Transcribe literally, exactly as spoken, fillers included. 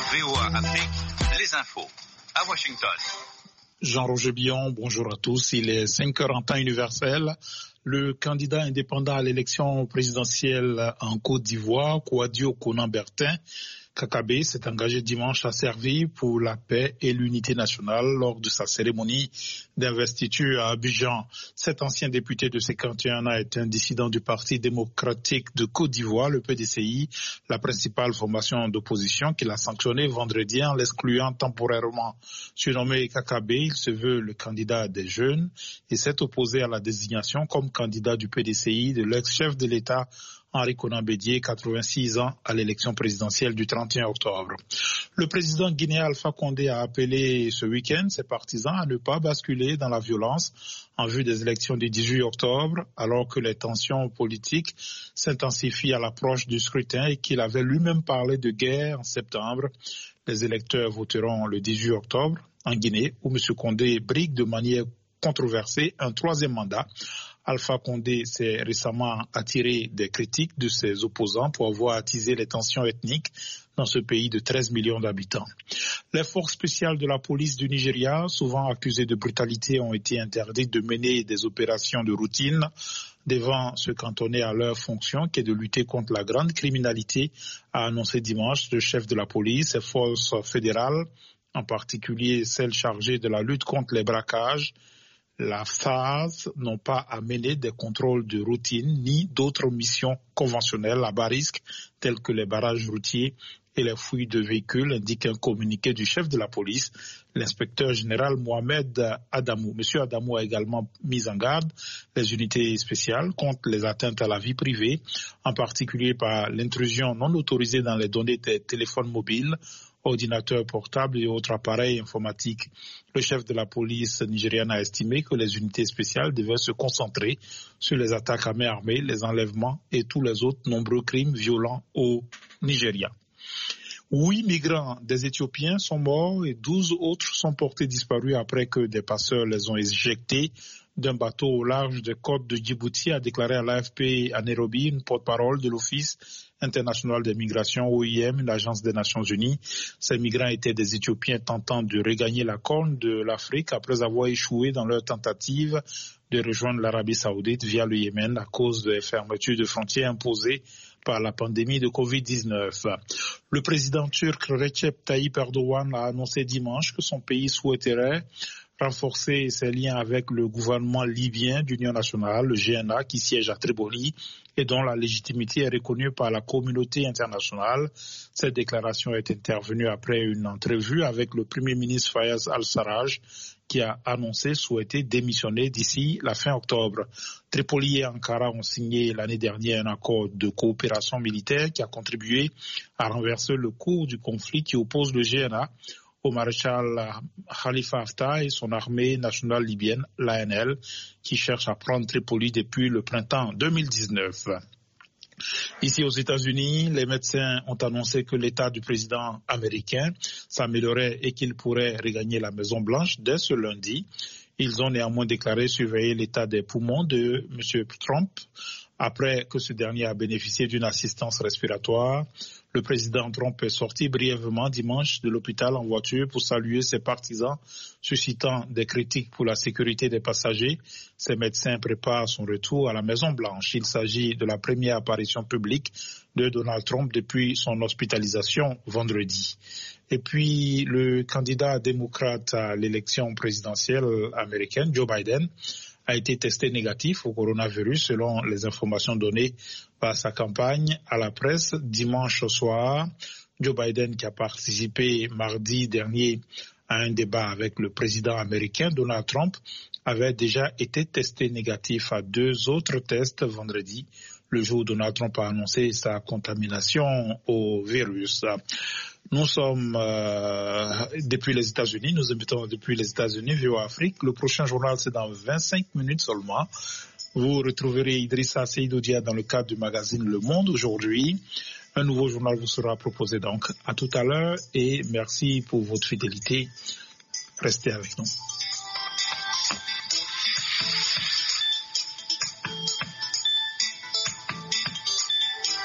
V O A Afrique, les infos à Washington. Jean-Roger Billon, bonjour à tous. Il est cinq heures en temps universel. Le candidat indépendant à l'élection présidentielle en Côte d'Ivoire, Kouadio Konan-Bertin, Kakabe, s'est engagé dimanche à servir pour la paix et l'unité nationale lors de sa cérémonie d'investiture à Abidjan. Cet ancien député de cinquante et un ans est un dissident du Parti démocratique de Côte d'Ivoire, le P D C I, la principale formation d'opposition qu'il a sanctionné vendredi en l'excluant temporairement. Surnommé Kakabe, il se veut le candidat des jeunes et s'est opposé à la désignation comme candidat du P D C I de l'ex-chef de l'État Henri Konan Bédié, quatre-vingt-six ans, à l'élection présidentielle du trente et un octobre. Le président guinéen Alpha Condé a appelé ce week-end ses partisans à ne pas basculer dans la violence en vue des élections du dix-huit octobre, alors que les tensions politiques s'intensifient à l'approche du scrutin et qu'il avait lui-même parlé de guerre en septembre. Les électeurs voteront le dix-huit octobre en Guinée, où M. Condé brigue de manière controversée un troisième mandat. Alpha Condé s'est récemment attiré des critiques de ses opposants pour avoir attisé les tensions ethniques dans ce pays de treize millions d'habitants. Les forces spéciales de la police du Nigeria, souvent accusées de brutalité, ont été interdites de mener des opérations de routine devant se cantonner à leur fonction qui est de lutter contre la grande criminalité, a annoncé dimanche le chef de la police. Les forces fédérales, en particulier celles chargées de la lutte contre les braquages, la F A S, n'ont pas à mener des contrôles de routine ni d'autres missions conventionnelles à bas risque telles que les barrages routiers et les fouilles de véhicules, indique un communiqué du chef de la police, l'inspecteur général Mohamed Adamou. Monsieur Adamou a également mis en garde les unités spéciales contre les atteintes à la vie privée, en particulier par l'intrusion non autorisée dans les données des téléphones mobiles, ordinateurs portables et autres appareils informatiques. Le chef de la police nigériane a estimé que les unités spéciales devaient se concentrer sur les attaques à main armée, les enlèvements et tous les autres nombreux crimes violents au Nigeria. Huit migrants des Éthiopiens sont morts et douze autres sont portés disparus après que des passeurs les ont éjectés d'un bateau au large des côtes de Djibouti, a déclaré à l'A F P à Nairobi une porte-parole de l'Office international des migrations, O I M, l'agence des Nations Unies. Ces migrants étaient des Éthiopiens tentant de regagner la corne de l'Afrique après avoir échoué dans leur tentative de rejoindre l'Arabie Saoudite via le Yémen à cause des fermetures de frontières imposées par la pandémie de covid dix-neuf. Le président turc Recep Tayyip Erdogan a annoncé dimanche que son pays souhaiterait renforcer ses liens avec le gouvernement libyen d'union nationale, le G N A, qui siège à Tripoli et dont la légitimité est reconnue par la communauté internationale. Cette déclaration est intervenue après une entrevue avec le premier ministre Fayez al-Sarraj, qui a annoncé souhaiter démissionner d'ici la fin octobre. Tripoli et Ankara ont signé l'année dernière un accord de coopération militaire qui a contribué à renverser le cours du conflit qui oppose le G N A au maréchal Khalifa Haftar et son armée nationale libyenne, l'A N L, qui cherche à prendre Tripoli depuis le printemps deux mille dix-neuf. Ici aux États-Unis, les médecins ont annoncé que l'état du président américain s'améliorait et qu'il pourrait regagner la Maison-Blanche dès ce lundi. Ils ont néanmoins déclaré surveiller l'état des poumons de M. Trump après que ce dernier a bénéficié d'une assistance respiratoire. Le président Trump est sorti brièvement dimanche de l'hôpital en voiture pour saluer ses partisans, suscitant des critiques pour la sécurité des passagers. Ses médecins préparent son retour à la Maison-Blanche. Il s'agit de la première apparition publique de Donald Trump depuis son hospitalisation vendredi. Et puis, le candidat démocrate à l'élection présidentielle américaine, Joe Biden, a été testé négatif au coronavirus selon les informations données par sa campagne à la presse dimanche soir. Joe Biden, qui a participé mardi dernier à un débat avec le président américain Donald Trump, avait déjà été testé négatif à deux autres tests vendredi, le jour où Donald Trump a annoncé sa contamination au virus. Nous sommes euh, depuis les États-Unis, nous invitons depuis les États-Unis, V O A Afrique. Le prochain journal, c'est dans vingt-cinq minutes seulement. Vous retrouverez Idrissa Seydou Dia dans le cadre du magazine Le Monde aujourd'hui. Un nouveau journal vous sera proposé donc. À tout à l'heure et merci pour votre fidélité. Restez avec nous.